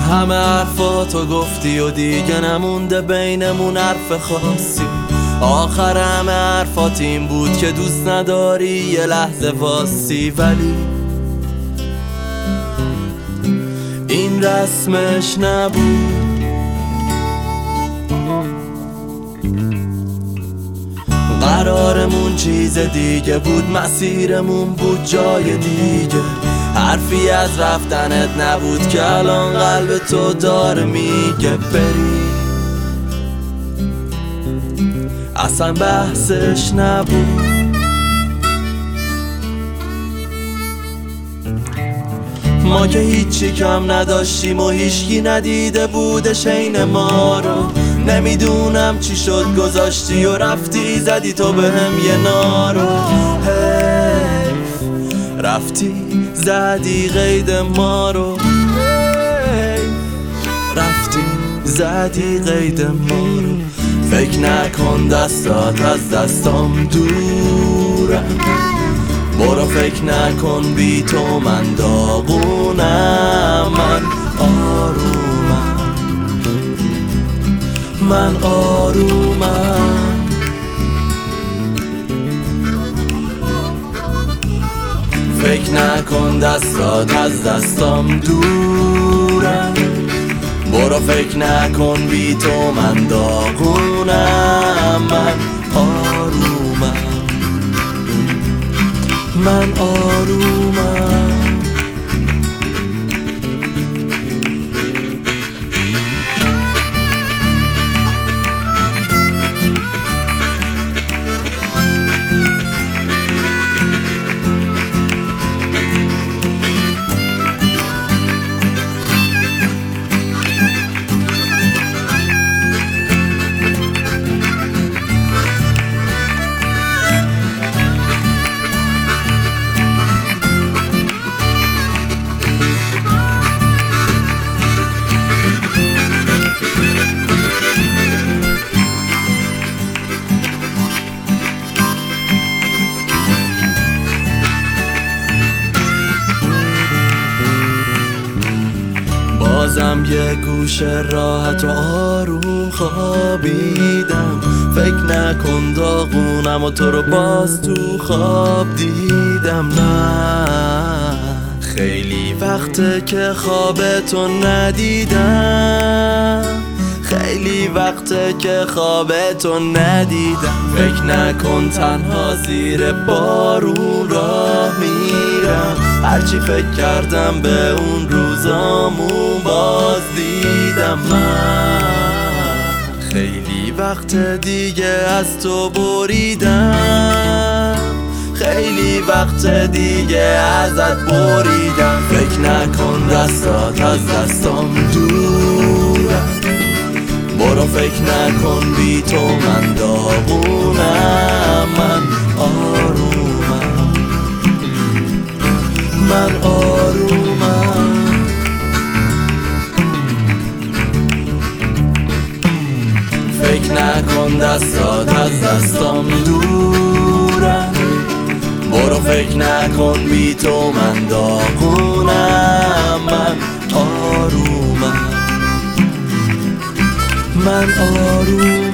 همه حرفاتو گفتی و دیگه نمونده بینمون حرف خاصی. آخر همه حرفات این بود که دوست نداری یه لحظه واسی، ولی این رسمش نبود. قرارمون چیز دیگه بود، مسیرمون بود جای دیگه. حرفی از رفتنت نبود که الان قلب تو داره میگه بری. اصلا بحثش نبود. ما که هیچی کم نداشتیم و هیچکی ندیده بودش عین ما رو. نمیدونم چی شد گذاشتی و رفتی زدی تو بهم یه نارو. رفتی زدی قید ما رو. رفتی زدی قید ما رو. فکر نکن دستات از دستام دورم. برو فکر نکن بی تو من داغونم. من آرومم، من آرومم. فکر نکن دستات از دستام دورم. برو فکر نکن بی تو من داغونم. من آرومم، من آرومم. بازم یه گوشه راحت و آروم خوابیدم. فکر نکن داغونم و تو رو باز تو خواب دیدم. نه خیلی وقته که خوابتو ندیدم. خیلی وقته که خوابتو ندیدم. فکر نکن تنها زیر بارون راه میرم. هرچی فکر کردم به اون روزامون باز دیدم. من خیلی وقت دیگه از تو بریدم. خیلی وقت دیگه ازت بریدم. فکر نکن دستات از دستام دورم. برو فکر نکن بی تو من داغونم. من آرومم، من آرومم. فکر نکن دستات از دستام دورم. برو فکر نکن بی تو من داغونم. من آرومم، من آرومم.